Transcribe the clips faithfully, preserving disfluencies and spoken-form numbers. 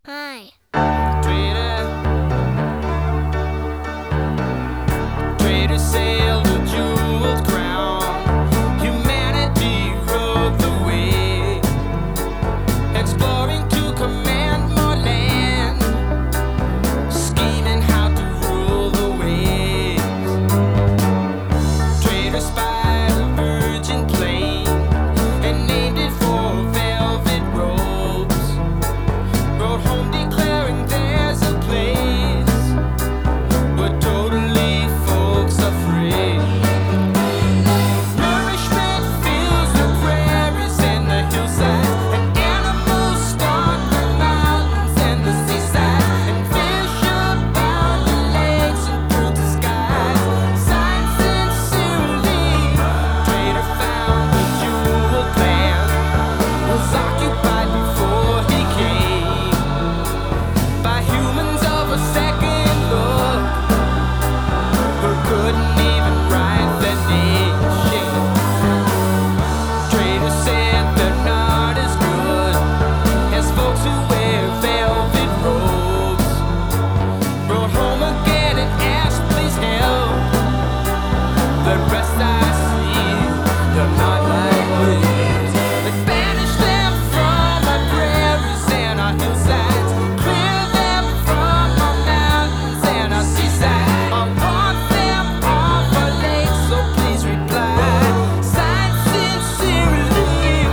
Hi. Trader, trader sailed a jeweled crown. Humanity rode the wave, exploring to command more land, scheming how to rule the waves. Trader spied a virgin plain and named it for velvet robes. Rode home declaring there's a place where totally folks are free. Nourishment fills the prairies and the hillsides, and animals stalk the mountains and the seaside, and fish abound the lakes and through the skies. Sign sincerely, trader found the jeweled land was occupied before he came by humans of a second look who couldn't even write their name. Trader said they're not as good as folks who wear velvet robes. Rode home again and asked, please help. The rest I see, they're not like this. They banish them from our prairies and our hillsides, clear them from our mountains and our seaside. I want them off our lakes, so please reply. Signed sincerely.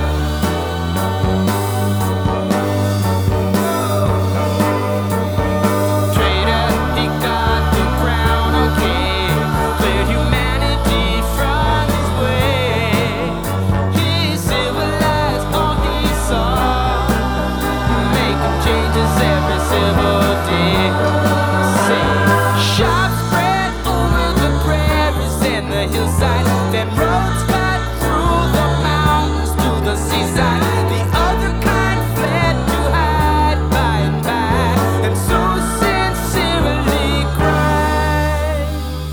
Trader, he got the crown, okay. Cleared humanity from his way. He civilized all he saw, making changes every civil day. Say, shops spread over the prairies and the hillside, then roads cut through the mountains to the seaside. The other kind fled to hide by and by, and so sincerely cried.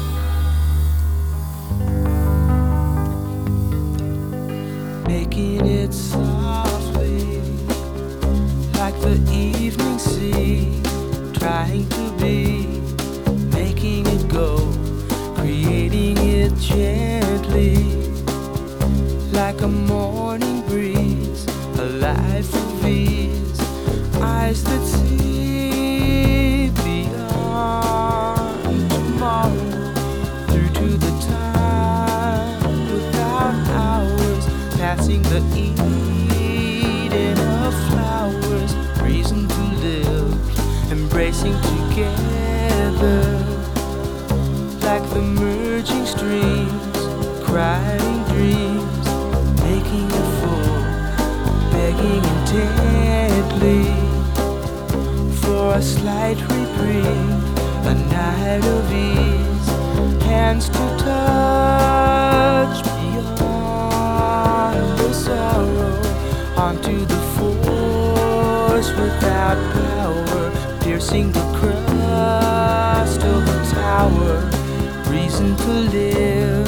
Making it softly, like the evening sea, trying to be, making it go, creating it gently, like a morning breeze, a life of ease, eyes that see beyond tomorrow, through to the time without hours, passing the Eden of flowers, reason to live, embracing together, like the merging streams, crying dreams, making it full, begging intently for a slight reprieve, a night of ease, hands to touch beyond the sorrow, onto the force without power, piercing the crust of the tower, reason to live.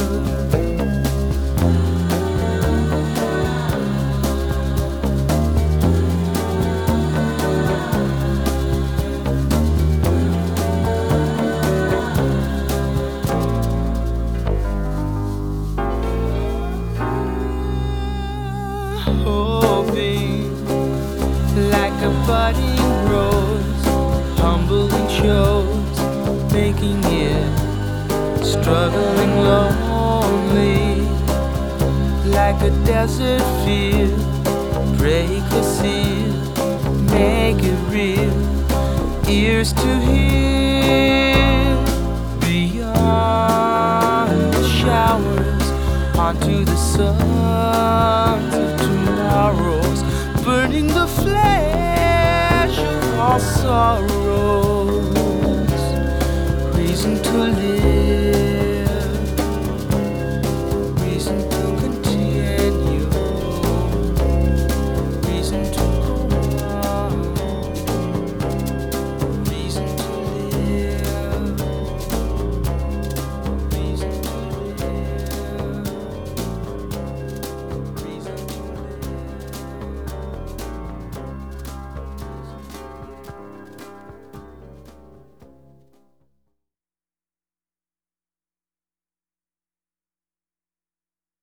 Hoping like a budding rose, humbling shows, making it, struggling lonely, like a desert field, break the seal, make it real, ears to hear, beyond the showers, onto the sons of tomorrows, burning the flesh of all sorrows, reason to live.